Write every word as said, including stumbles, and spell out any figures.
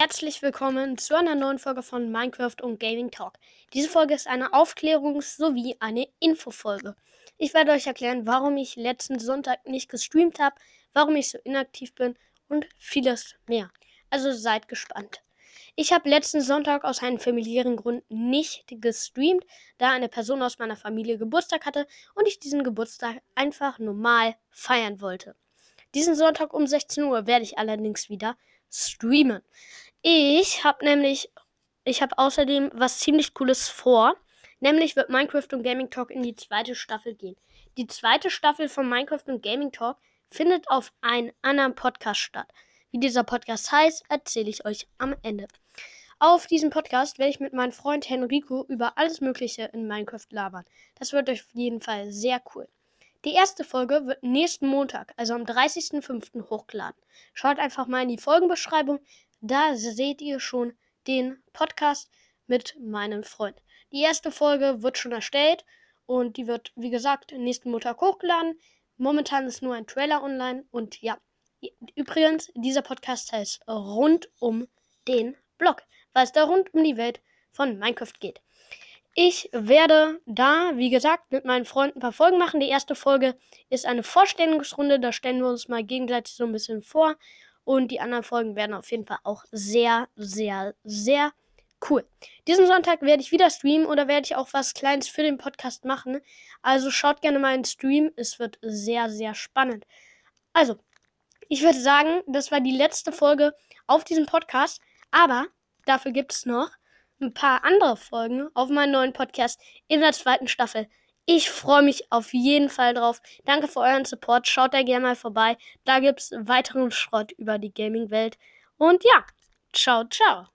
Herzlich willkommen zu einer neuen Folge von Minecraft und Gaming Talk. Diese Folge ist eine Aufklärungs- sowie eine Infofolge. Ich werde euch erklären, warum ich letzten Sonntag nicht gestreamt habe, warum ich so inaktiv bin und vieles mehr. Also seid gespannt. Ich habe letzten Sonntag aus einem familiären Grund nicht gestreamt, da eine Person aus meiner Familie Geburtstag hatte und ich diesen Geburtstag einfach normal feiern wollte. Diesen Sonntag um sechzehn Uhr werde ich allerdings wieder streamen. Ich habe nämlich, ich habe außerdem was ziemlich Cooles vor. Nämlich wird Minecraft und Gaming Talk in die zweite Staffel gehen. Die zweite Staffel von Minecraft und Gaming Talk findet auf einem anderen Podcast statt. Wie dieser Podcast heißt, erzähle ich euch am Ende. Auf diesem Podcast werde ich mit meinem Freund Henrico über alles Mögliche in Minecraft labern. Das wird auf jeden Fall sehr cool. Die erste Folge wird nächsten Montag, also am dreißigsten fünften hochgeladen. Schaut einfach mal in die Folgenbeschreibung, da seht ihr schon den Podcast mit meinem Freund. Die erste Folge wird schon erstellt und die wird, wie gesagt, nächsten Montag hochgeladen. Momentan ist nur ein Trailer online und ja, übrigens, dieser Podcast heißt Rund um den Blog, weil es da rund um die Welt von Minecraft geht. Ich werde da, wie gesagt, mit meinen Freunden ein paar Folgen machen. Die erste Folge ist eine Vorstellungsrunde. Da stellen wir uns mal gegenseitig so ein bisschen vor. Und die anderen Folgen werden auf jeden Fall auch sehr, sehr, sehr cool. Diesen Sonntag werde ich wieder streamen oder werde ich auch was Kleines für den Podcast machen. Also schaut gerne mal in den Stream. Es wird sehr, sehr spannend. Also, ich würde sagen, das war die letzte Folge auf diesem Podcast. Aber dafür gibt es noch ein paar andere Folgen auf meinem neuen Podcast in der zweiten Staffel. Ich freue mich auf jeden Fall drauf. Danke für euren Support. Schaut da gerne mal vorbei. Da gibt es weiteren Schrott über die Gaming-Welt. Und ja, ciao, ciao.